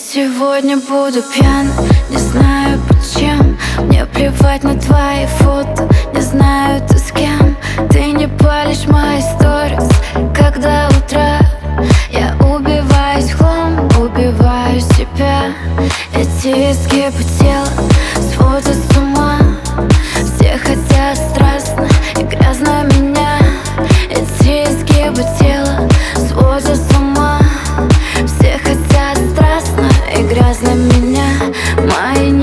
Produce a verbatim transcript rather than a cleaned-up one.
сегодня буду пьян, не знаю почем. Мне плевать на твои фото, не знаю ты с кем. Ты не палишь мои сторис, когда утро. Я убиваюсь в хлам, убиваю себя. Эти изгибы тела сводят с ума. Все хотят страстно и грязно меня. Эти изгибы тела сводят с ума. Все хотят страстно и грязно меня. Мои